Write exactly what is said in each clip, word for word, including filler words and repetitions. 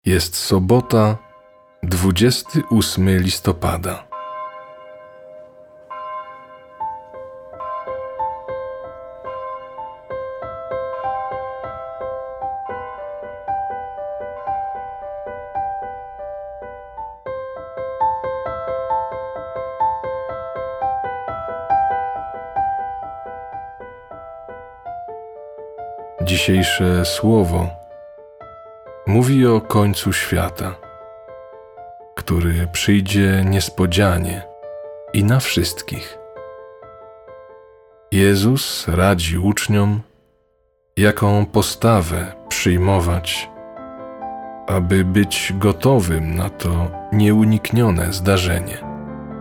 Jest sobota, dwudziestego ósmego listopada. Dzisiejsze słowo mówi o końcu świata, który przyjdzie niespodzianie i na wszystkich. Jezus radzi uczniom, jaką postawę przyjmować, aby być gotowym na to nieuniknione zdarzenie.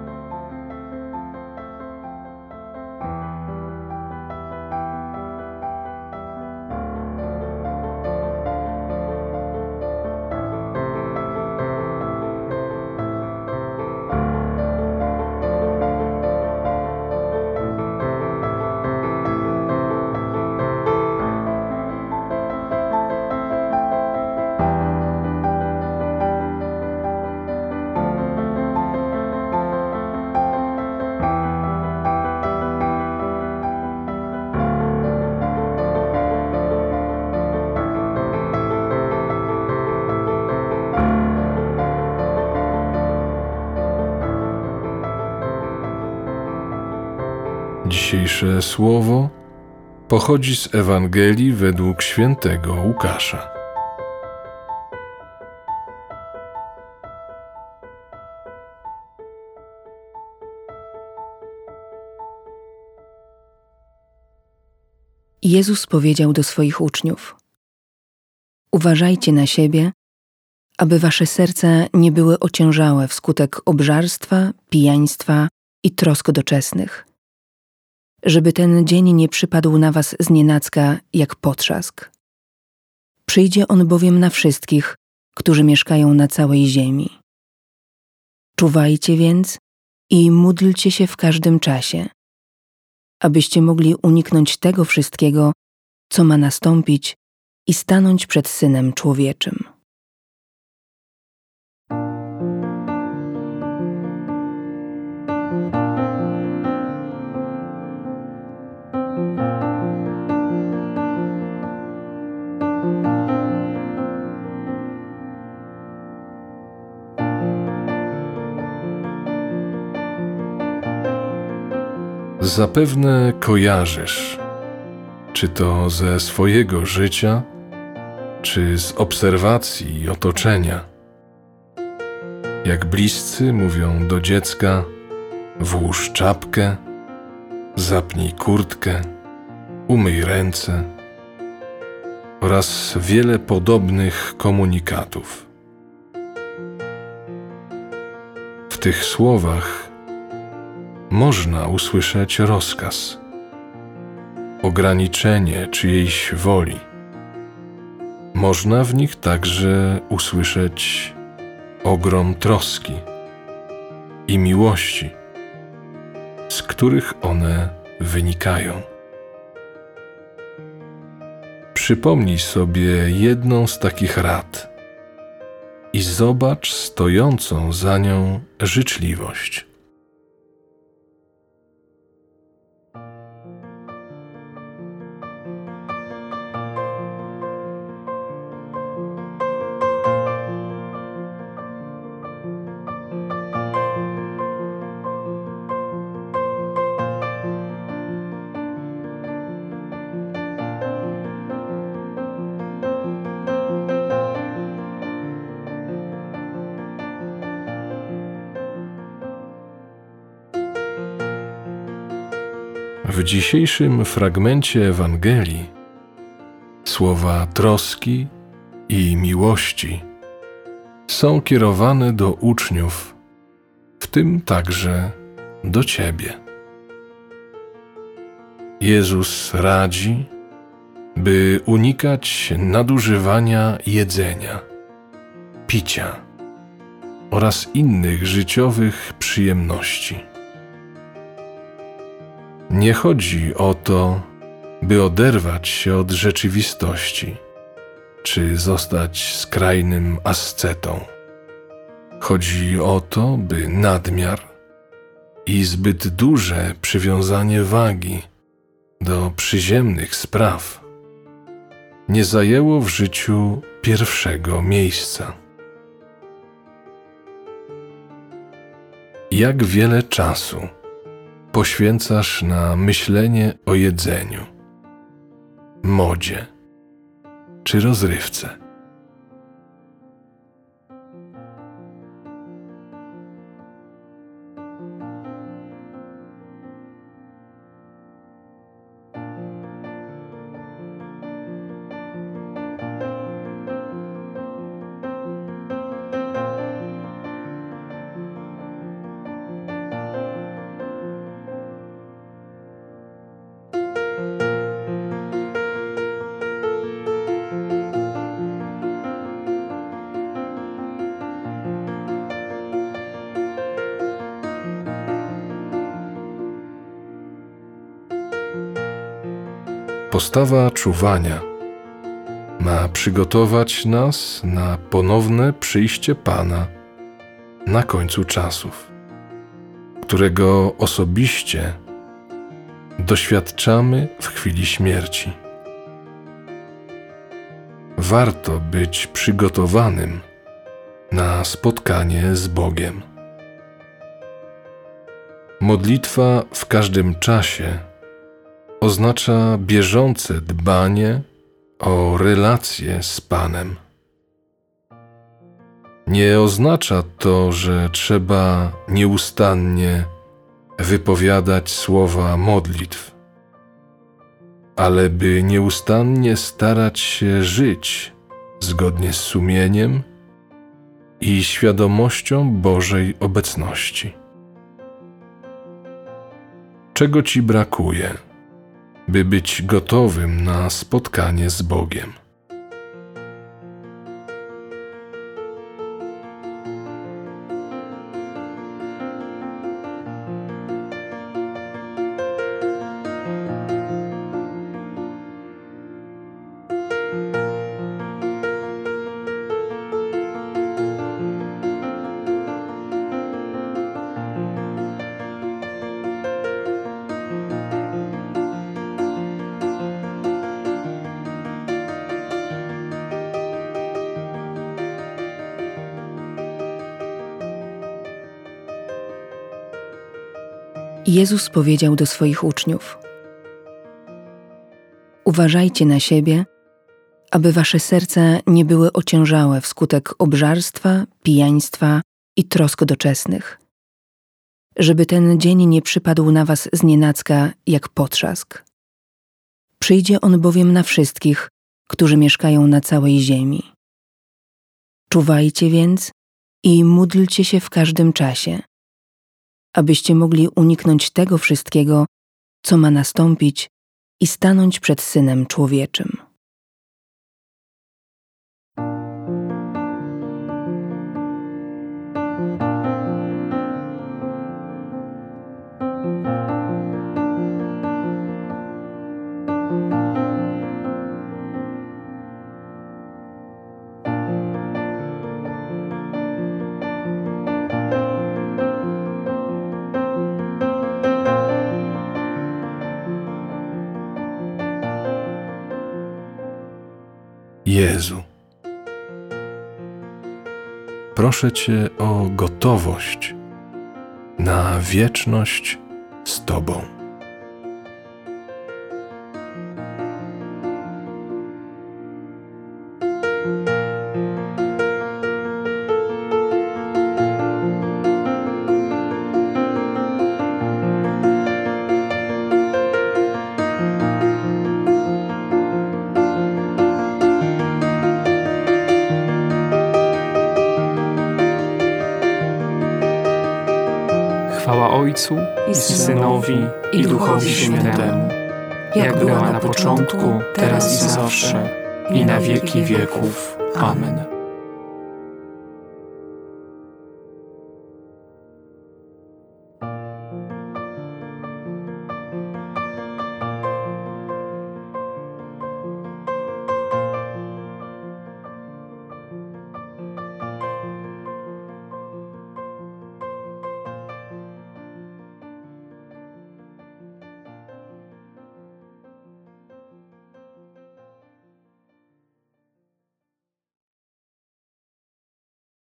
Dzisiejsze słowo pochodzi z Ewangelii według świętego Łukasza. Jezus powiedział do swoich uczniów: Uważajcie na siebie, aby wasze serca nie były ociężałe wskutek obżarstwa, pijaństwa i trosk doczesnych, żeby ten dzień nie przypadł na was znienacka jak potrzask. Przyjdzie on bowiem na wszystkich, którzy mieszkają na całej ziemi. Czuwajcie więc i módlcie się w każdym czasie, abyście mogli uniknąć tego wszystkiego, co ma nastąpić, i stanąć przed Synem Człowieczym. Zapewne kojarzysz, czy to ze swojego życia, czy z obserwacji i otoczenia, jak bliscy mówią do dziecka: włóż czapkę, zapnij kurtkę, umyj ręce, oraz wiele podobnych komunikatów. W tych słowach można usłyszeć rozkaz, ograniczenie czyjejś woli. Można w nich także usłyszeć ogrom troski i miłości, z których one wynikają. Przypomnij sobie jedną z takich rad i zobacz stojącą za nią życzliwość. W dzisiejszym fragmencie Ewangelii słowa troski i miłości są kierowane do uczniów, w tym także do Ciebie. Jezus radzi, by unikać nadużywania jedzenia, picia oraz innych życiowych przyjemności. Nie chodzi o to, by oderwać się od rzeczywistości, czy zostać skrajnym ascetą. Chodzi o to, by nadmiar i zbyt duże przywiązanie wagi do przyziemnych spraw nie zajęło w życiu pierwszego miejsca. Jak wiele czasu poświęcasz na myślenie o jedzeniu, modzie czy rozrywce? Postawa czuwania ma przygotować nas na ponowne przyjście Pana na końcu czasów, którego osobiście doświadczamy w chwili śmierci. Warto być przygotowanym na spotkanie z Bogiem. Modlitwa w każdym czasie oznacza bieżące dbanie o relacje z Panem. Nie oznacza to, że trzeba nieustannie wypowiadać słowa modlitw, ale by nieustannie starać się żyć zgodnie z sumieniem i świadomością Bożej obecności. Czego Ci brakuje, by być gotowym na spotkanie z Bogiem? Jezus powiedział do swoich uczniów: uważajcie na siebie, aby wasze serca nie były ociężałe wskutek obżarstwa, pijaństwa i trosk doczesnych, żeby ten dzień nie przypadł na was znienacka jak potrzask. Przyjdzie on bowiem na wszystkich, którzy mieszkają na całej ziemi. Czuwajcie więc i módlcie się w każdym czasie, abyście mogli uniknąć tego wszystkiego, co ma nastąpić, i stanąć przed Synem Człowieczym. Jezu, proszę Cię o gotowość na wieczność z Tobą. Chwała Ojcu i Synowi, i Duchowi Świętemu, jak była na początku, teraz i zawsze, i na wieki wieków. Amen.